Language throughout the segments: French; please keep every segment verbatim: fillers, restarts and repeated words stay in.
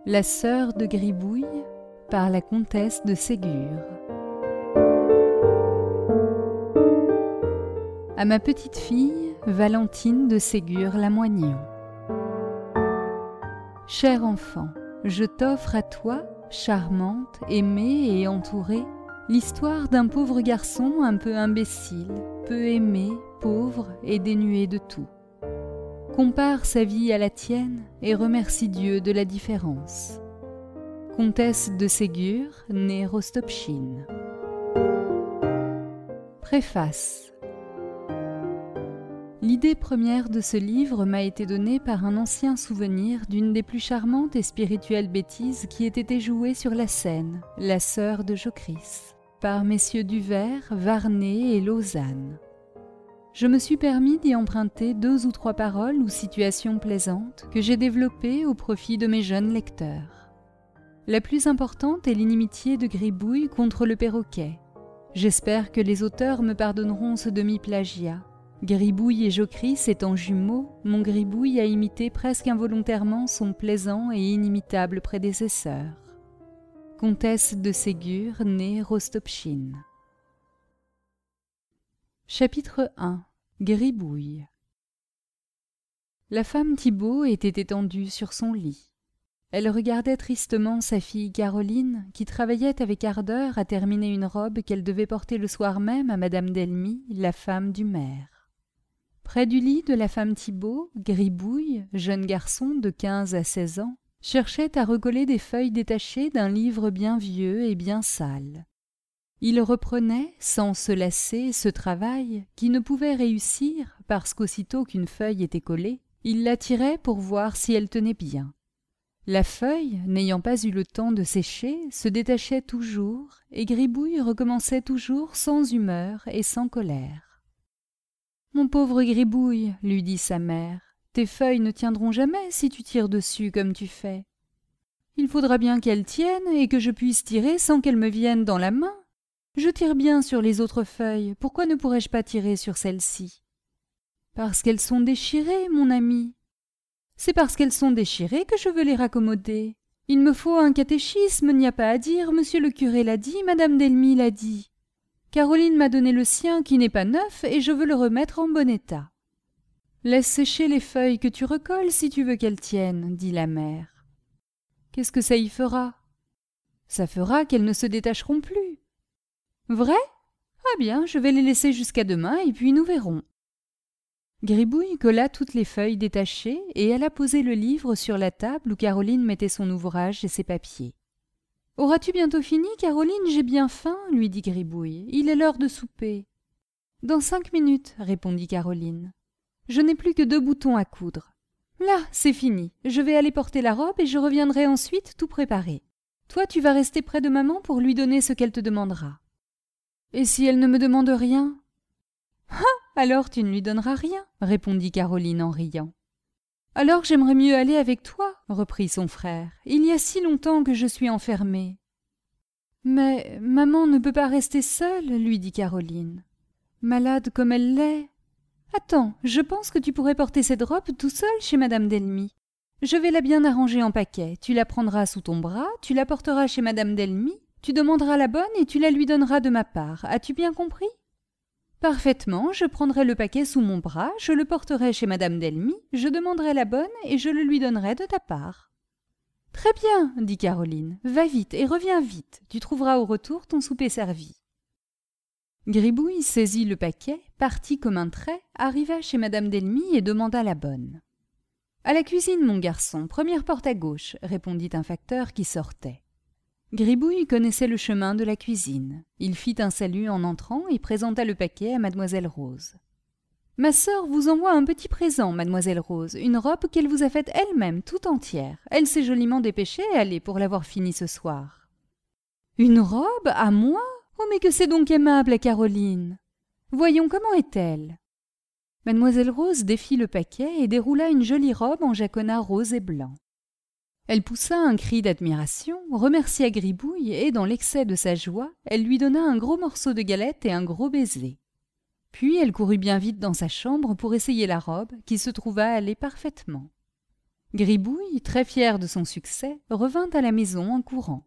La sœur de Gribouille par la comtesse de Ségur. À ma petite fille, Valentine de Ségur-Lamoignon. Cher enfant, je t'offre à toi, charmante, aimée et entourée, l'histoire d'un pauvre garçon un peu imbécile, peu aimé, pauvre et dénué de tout. Compare sa vie à la tienne et remercie Dieu de la différence. Comtesse de Ségur, née Rostopchine. Préface. L'idée première de ce livre m'a été donnée par un ancien souvenir d'une des plus charmantes et spirituelles bêtises qui ait été jouée sur la scène, La sœur de Jocrisse, par messieurs Duvert, Varnet et Lausanne. Je me suis permis d'y emprunter deux ou trois paroles ou situations plaisantes que j'ai développées au profit de mes jeunes lecteurs. La plus importante est l'inimitié de Gribouille contre le perroquet. J'espère que les auteurs me pardonneront ce demi-plagiat. Gribouille et Jocrisse étant jumeaux, mon Gribouille a imité presque involontairement son plaisant et inimitable prédécesseur. Comtesse de Ségur, née Rostopchine. Chapitre un. Gribouille. La femme Thibaut était étendue sur son lit. Elle regardait tristement sa fille Caroline, qui travaillait avec ardeur à terminer une robe qu'elle devait porter le soir même à Madame Delmy, la femme du maire. Près du lit de la femme Thibaut, Gribouille, jeune garçon de quinze à seize ans, cherchait à recoller des feuilles détachées d'un livre bien vieux et bien sale. Il reprenait, sans se lasser, ce travail qui ne pouvait réussir parce qu'aussitôt qu'une feuille était collée, il la tirait pour voir si elle tenait bien. La feuille, n'ayant pas eu le temps de sécher, se détachait toujours et Gribouille recommençait toujours sans humeur et sans colère. « Mon pauvre Gribouille, lui dit sa mère, tes feuilles ne tiendront jamais si tu tires dessus comme tu fais. Il faudra bien qu'elles tiennent et que je puisse tirer sans qu'elles me viennent dans la main. Je tire bien sur les autres feuilles, pourquoi ne pourrais-je pas tirer sur celles-ci ? Parce qu'elles sont déchirées, mon ami. C'est parce qu'elles sont déchirées que je veux les raccommoder. Il me faut un catéchisme, n'y a pas à dire, monsieur le curé l'a dit, madame Delmy l'a dit. Caroline m'a donné le sien qui n'est pas neuf et je veux le remettre en bon état. Laisse sécher les feuilles que tu recolles si tu veux qu'elles tiennent, dit la mère. Qu'est-ce que ça y fera ? Ça fera qu'elles ne se détacheront plus. Vrai ? Ah bien, je vais les laisser jusqu'à demain et puis nous verrons. Gribouille colla toutes les feuilles détachées et alla poser le livre sur la table où Caroline mettait son ouvrage et ses papiers. « Auras-tu bientôt fini, Caroline ? J'ai bien faim, lui dit Gribouille. Il est l'heure de souper. »« Dans cinq minutes, répondit Caroline. Je n'ai plus que deux boutons à coudre. Là, c'est fini. Je vais aller porter la robe et je reviendrai ensuite tout préparer. Toi, tu vas rester près de maman pour lui donner ce qu'elle te demandera. » « Et si elle ne me demande rien ?»« Ah, alors tu ne lui donneras rien, répondit Caroline en riant. Alors j'aimerais mieux aller avec toi, reprit son frère. Il y a si longtemps que je suis enfermée. Mais maman ne peut pas rester seule, lui dit Caroline. Malade comme elle l'est. Attends, je pense que tu pourrais porter cette robe tout seul chez madame Delmy. Je vais la bien arranger en paquet. Tu la prendras sous ton bras, tu la porteras chez madame Delmy. Tu demanderas la bonne et tu la lui donneras de ma part. As-tu bien compris ? Parfaitement, je prendrai le paquet sous mon bras, je le porterai chez madame Delmy, je demanderai la bonne et je le lui donnerai de ta part. Très bien, dit Caroline. Va vite et reviens vite. Tu trouveras au retour ton souper servi. Gribouille saisit le paquet, partit comme un trait, arriva chez madame Delmy et demanda la bonne. À la cuisine, mon garçon, première porte à gauche, répondit un facteur qui sortait. Gribouille connaissait le chemin de la cuisine. Il fit un salut en entrant et présenta le paquet à mademoiselle Rose. « Ma sœur vous envoie un petit présent, mademoiselle Rose, une robe qu'elle vous a faite elle-même, tout entière. Elle s'est joliment dépêchée, allez, pour l'avoir finie ce soir. »« Une robe ? À moi ? Oh, mais que c'est donc aimable à Caroline ! Voyons, comment est-elle » Mademoiselle Rose défit le paquet et déroula une jolie robe en jaconas rose et blanc. Elle poussa un cri d'admiration, remercia Gribouille et, dans l'excès de sa joie, elle lui donna un gros morceau de galette et un gros baiser. Puis elle courut bien vite dans sa chambre pour essayer la robe, qui se trouva aller parfaitement. Gribouille, très fier de son succès, revint à la maison en courant.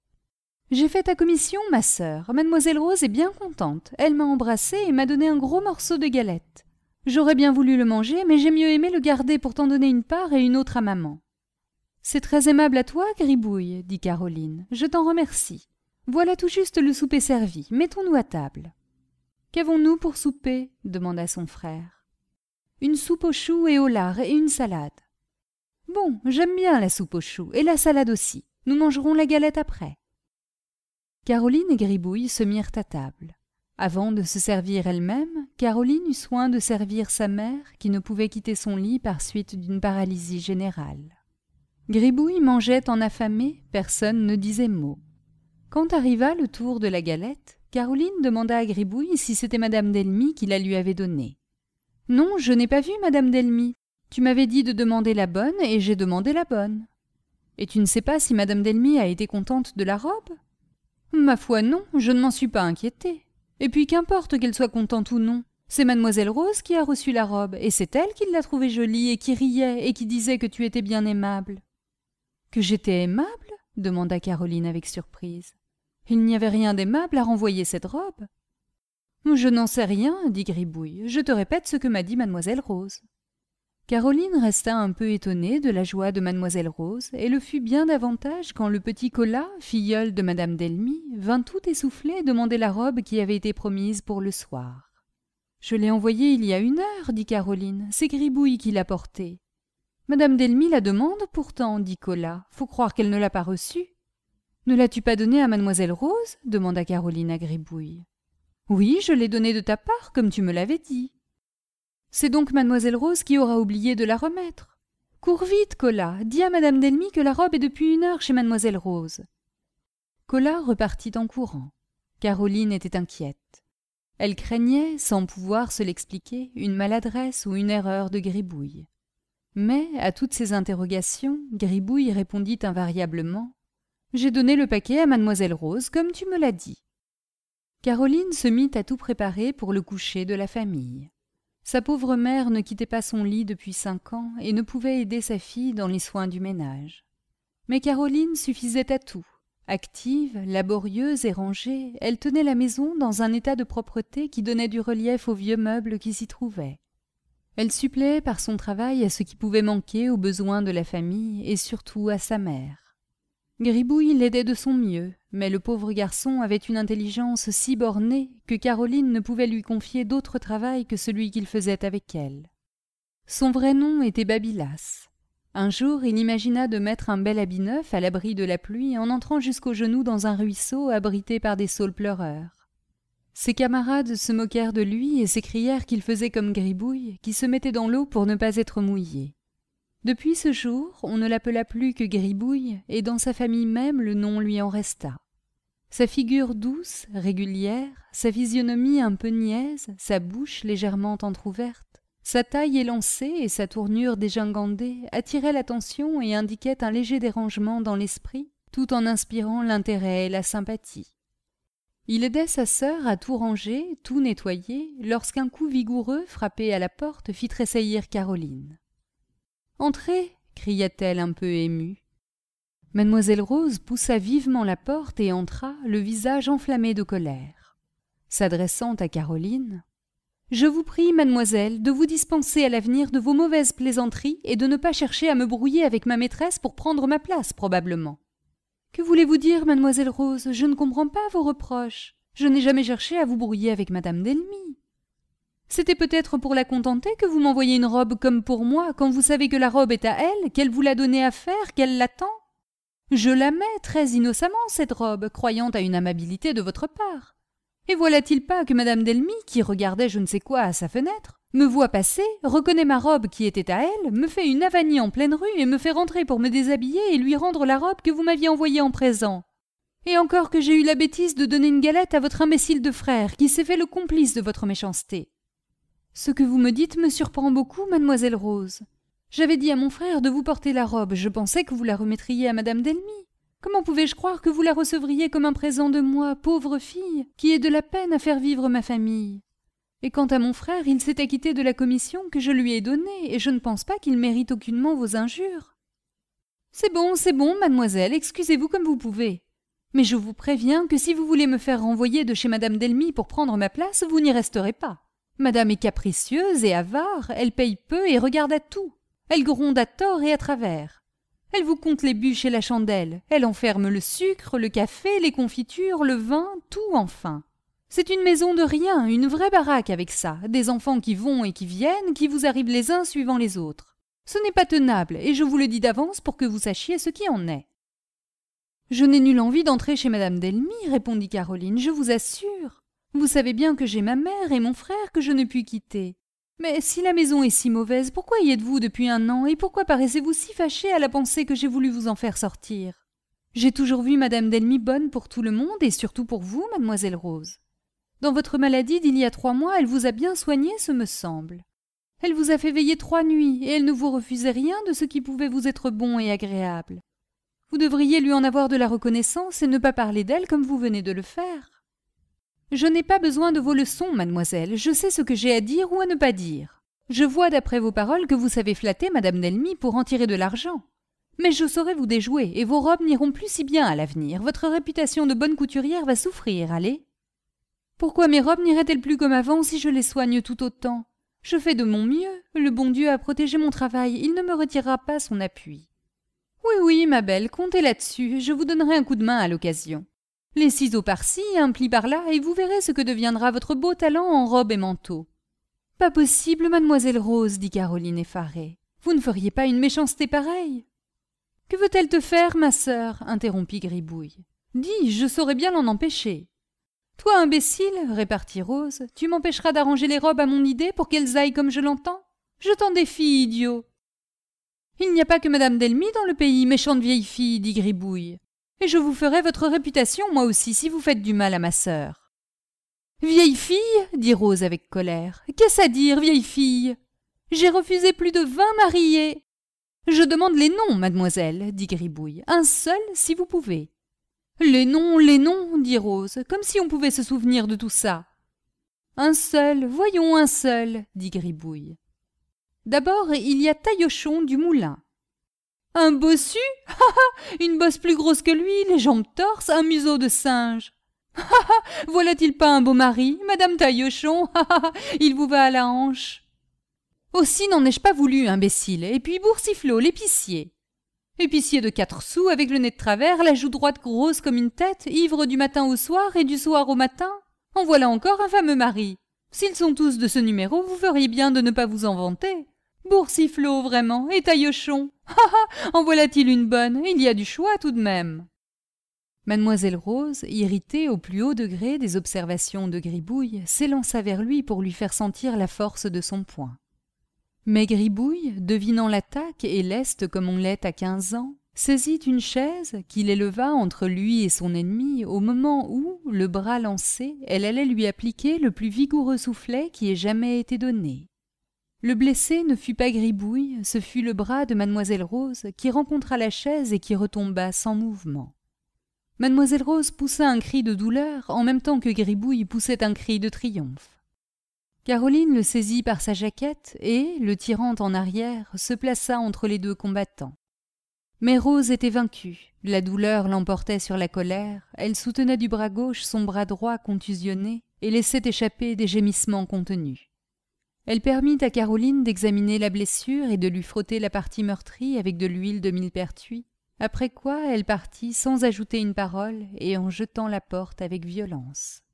« J'ai fait ta commission, ma sœur. Mademoiselle Rose est bien contente. Elle m'a embrassée et m'a donné un gros morceau de galette. J'aurais bien voulu le manger, mais j'ai mieux aimé le garder pour t'en donner une part et une autre à maman. »« C'est très aimable à toi, Gribouille, dit Caroline. Je t'en remercie. Voilà tout juste le souper servi. Mettons-nous à table. »« Qu'avons-nous pour souper » demanda son frère. « Une soupe aux choux et au lard et une salade. »« Bon, j'aime bien la soupe aux choux et la salade aussi. Nous mangerons la galette après. » Caroline et Gribouille se mirent à table. Avant de se servir elle-même, Caroline eut soin de servir sa mère, qui ne pouvait quitter son lit par suite d'une paralysie générale. Gribouille mangeait en affamé, personne ne disait mot. Quand arriva le tour de la galette, Caroline demanda à Gribouille si c'était Madame Delmy qui la lui avait donnée. « Non, je n'ai pas vu Madame Delmy. Tu m'avais dit de demander la bonne et j'ai demandé la bonne. Et tu ne sais pas si Madame Delmy a été contente de la robe ? » « Ma foi non, je ne m'en suis pas inquiétée. Et puis qu'importe qu'elle soit contente ou non, c'est Mademoiselle Rose qui a reçu la robe, et c'est elle qui l'a trouvée jolie et qui riait et qui disait que tu étais bien aimable. »« Que j'étais aimable ?» demanda Caroline avec surprise. « Il n'y avait rien d'aimable à renvoyer cette robe. »« Je n'en sais rien, dit Gribouille. Je te répète ce que m'a dit Mademoiselle Rose. » Caroline resta un peu étonnée de la joie de Mademoiselle Rose et le fut bien davantage quand le petit Colas, filleul de Madame Delmy, vint tout essoufflé demander la robe qui avait été promise pour le soir. « Je l'ai envoyée il y a une heure, dit Caroline. C'est Gribouille qui l'a portée. »« Madame Delmy la demande pourtant, dit Colas. Faut croire qu'elle ne l'a pas reçue. »« Ne l'as-tu pas donnée à Mademoiselle Rose ?» demanda Caroline à Gribouille. « Oui, je l'ai donnée de ta part, comme tu me l'avais dit. » C'est donc Mademoiselle Rose qui aura oublié de la remettre. Cours vite, Colas, dis à Madame Delmy que la robe est depuis une heure chez Mademoiselle Rose. Colas repartit en courant. Caroline était inquiète. Elle craignait, sans pouvoir se l'expliquer, une maladresse ou une erreur de Gribouille. Mais, à toutes ces interrogations, Gribouille répondit invariablement « J'ai donné le paquet à Mademoiselle Rose, comme tu me l'as dit. » Caroline se mit à tout préparer pour le coucher de la famille. Sa pauvre mère ne quittait pas son lit depuis cinq ans et ne pouvait aider sa fille dans les soins du ménage. Mais Caroline suffisait à tout. Active, laborieuse et rangée, elle tenait la maison dans un état de propreté qui donnait du relief aux vieux meubles qui s'y trouvaient. Elle suppléait par son travail à ce qui pouvait manquer aux besoins de la famille et surtout à sa mère. Gribouille l'aidait de son mieux, mais le pauvre garçon avait une intelligence si bornée que Caroline ne pouvait lui confier d'autre travail que celui qu'il faisait avec elle. Son vrai nom était Babylas. Un jour, il imagina de mettre un bel habit neuf à l'abri de la pluie en entrant jusqu'aux genoux dans un ruisseau abrité par des saules pleureurs. Ses camarades se moquèrent de lui et s'écrièrent qu'il faisait comme Gribouille, qui se mettait dans l'eau pour ne pas être mouillé. Depuis ce jour, on ne l'appela plus que Gribouille, et dans sa famille même le nom lui en resta. Sa figure douce, régulière, sa physionomie un peu niaise, sa bouche légèrement entr'ouverte, sa taille élancée et sa tournure dégingandée attiraient l'attention et indiquaient un léger dérangement dans l'esprit, tout en inspirant l'intérêt et la sympathie. Il aidait sa sœur à tout ranger, tout nettoyer, lorsqu'un coup vigoureux frappé à la porte fit tressaillir Caroline. « Entrez !» cria-t-elle un peu émue. Mademoiselle Rose poussa vivement la porte et entra, le visage enflammé de colère. S'adressant à Caroline, « Je vous prie, mademoiselle, de vous dispenser à l'avenir de vos mauvaises plaisanteries et de ne pas chercher à me brouiller avec ma maîtresse pour prendre ma place, probablement. »« Que voulez-vous dire, mademoiselle Rose ? Je ne comprends pas vos reproches. Je n'ai jamais cherché à vous brouiller avec Madame Delmy. C'était peut-être pour la contenter que vous m'envoyez une robe comme pour moi, quand vous savez que la robe est à elle, qu'elle vous l'a donnée à faire, qu'elle l'attend. Je la mets très innocemment, cette robe, croyant à une amabilité de votre part. Et voilà-t-il pas que Madame Delmy, qui regardait je ne sais quoi à sa fenêtre, me voit passer, reconnaît ma robe qui était à elle, me fait une avanie en pleine rue et me fait rentrer pour me déshabiller et lui rendre la robe que vous m'aviez envoyée en présent. Et encore que j'ai eu la bêtise de donner une galette à votre imbécile de frère, qui s'est fait le complice de votre méchanceté. Ce que vous me dites me surprend beaucoup, mademoiselle Rose. J'avais dit à mon frère de vous porter la robe, je pensais que vous la remettriez à Madame Delmy. Comment pouvais-je croire que vous la recevriez comme un présent de moi, pauvre fille, qui ai de la peine à faire vivre ma famille? Et quant à mon frère, il s'est acquitté de la commission que je lui ai donnée, et je ne pense pas qu'il mérite aucunement vos injures. C'est bon, c'est bon, mademoiselle, excusez-vous comme vous pouvez. Mais je vous préviens que si vous voulez me faire renvoyer de chez madame Delmy pour prendre ma place, vous n'y resterez pas. Madame est capricieuse et avare, elle paye peu et regarde à tout. Elle gronde à tort et à travers. Elle vous compte les bûches et la chandelle, elle enferme le sucre, le café, les confitures, le vin, tout enfin. C'est une maison de rien, une vraie baraque avec ça, des enfants qui vont et qui viennent, qui vous arrivent les uns suivant les autres. Ce n'est pas tenable, et je vous le dis d'avance pour que vous sachiez ce qui en est. Je n'ai nulle envie d'entrer chez madame Delmy, répondit Caroline, je vous assure. Vous savez bien que j'ai ma mère et mon frère que je ne puis quitter. Mais si la maison est si mauvaise, pourquoi y êtes-vous depuis un an, et pourquoi paraissez-vous si fâchée à la pensée que j'ai voulu vous en faire sortir? J'ai toujours vu madame Delmy bonne pour tout le monde, et surtout pour vous, mademoiselle Rose. Dans votre maladie d'il y a trois mois, elle vous a bien soigné, ce me semble. Elle vous a fait veiller trois nuits, et elle ne vous refusait rien de ce qui pouvait vous être bon et agréable. Vous devriez lui en avoir de la reconnaissance et ne pas parler d'elle comme vous venez de le faire. Je n'ai pas besoin de vos leçons, mademoiselle, je sais ce que j'ai à dire ou à ne pas dire. Je vois d'après vos paroles que vous savez flatter madame Delmy pour en tirer de l'argent. Mais je saurai vous déjouer, et vos robes n'iront plus si bien à l'avenir. Votre réputation de bonne couturière va souffrir, allez. Pourquoi mes robes n'iraient-elles plus comme avant si je les soigne tout autant? Je fais de mon mieux, le bon Dieu a protégé mon travail, il ne me retirera pas son appui. Oui, oui, ma belle, comptez là-dessus, je vous donnerai un coup de main à l'occasion. Les ciseaux par-ci, un pli par-là, et vous verrez ce que deviendra votre beau talent en robe et manteau. Pas possible, mademoiselle Rose, dit Caroline effarée. Vous ne feriez pas une méchanceté pareille. Que veut-elle te faire, ma sœur? Interrompit Gribouille. Dis, je saurais bien l'en empêcher. Toi, imbécile, répartit Rose, tu m'empêcheras d'arranger les robes à mon idée pour qu'elles aillent comme je l'entends? Je t'en défie, idiot. Il n'y a pas que madame Delmy dans le pays, méchante vieille fille, dit Gribouille. Et je vous ferai votre réputation, moi aussi, si vous faites du mal à ma sœur. Vieille fille, dit Rose avec colère. Qu'est-ce à dire, vieille fille? J'ai refusé plus de vingt mariés. Je demande les noms, mademoiselle, dit Gribouille. Un seul, si vous pouvez. Les noms, les noms, dit Rose, comme si on pouvait se souvenir de tout ça. Un seul, voyons un seul, dit Gribouille. D'abord, il y a Taillochon du Moulin. Un bossu? Ha ha! Une bosse plus grosse que lui, les jambes torses, un museau de singe. Ha ha! Voilà-t-il pas un beau mari, madame Taillochon? Ha ha! Il vous va à la hanche. Aussi n'en ai-je pas voulu, imbécile, et puis Boursiflot, l'épicier. Épicier de quatre sous, avec le nez de travers, la joue droite grosse comme une tête, ivre du matin au soir et du soir au matin. En voilà encore un fameux mari. S'ils sont tous de ce numéro, vous feriez bien de ne pas vous en vanter. Boursiflot, vraiment, et Taillochon. Ha ha! En voilà-t-il une bonne? Il y a du choix tout de même. Mademoiselle Rose, irritée au plus haut degré des observations de Gribouille, s'élança vers lui pour lui faire sentir la force de son poing. Mais Gribouille, devinant l'attaque et leste comme on l'est à quinze ans, saisit une chaise qu'il éleva entre lui et son ennemi au moment où, le bras lancé, elle allait lui appliquer le plus vigoureux soufflet qui ait jamais été donné. Le blessé ne fut pas Gribouille, ce fut le bras de mademoiselle Rose qui rencontra la chaise et qui retomba sans mouvement. Mademoiselle Rose poussa un cri de douleur en même temps que Gribouille poussait un cri de triomphe. Caroline le saisit par sa jaquette et, le tirant en arrière, se plaça entre les deux combattants. Mais Rose était vaincue, la douleur l'emportait sur la colère, elle soutenait du bras gauche son bras droit contusionné et laissait échapper des gémissements contenus. Elle permit à Caroline d'examiner la blessure et de lui frotter la partie meurtrie avec de l'huile de millepertuis, après quoi elle partit sans ajouter une parole et en jetant la porte avec violence.